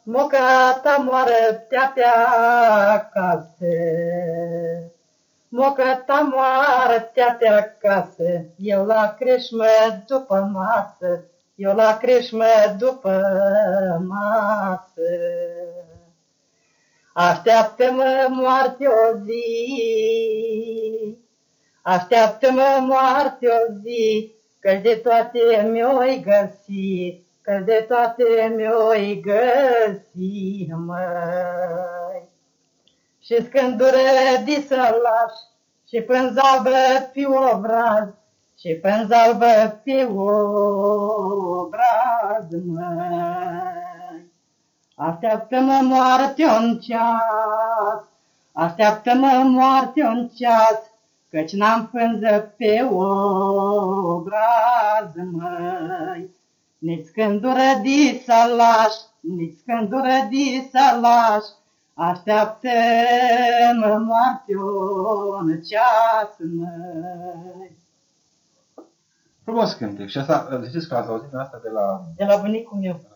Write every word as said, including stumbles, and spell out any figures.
Moca ta moartea pe acasă, moca ta moartea pe acasă, eu la creșmă după masă, eu la creșmă după masă. Așteaptă-mă moarte o zi, așteaptă-mă moarte o zi, că de toate mi-o-i găsi, că de toate mi-o-i găsi, măi. Și scândură de să lași, și pânzalbă pe obraz, și pânzalbă pe obraz, măi. Așteaptă-mă moarte-un ceas, așteaptă-mă moarte-un ceas, căci n-am pânză pe obraz, măi. Nici scândură de să lași, nici scândură de să lași, așteaptă-mă moarte-un ceas, măi. Frumos cântec. Și asta, ziceți că ați auzit asta de la... De la bunicul meu.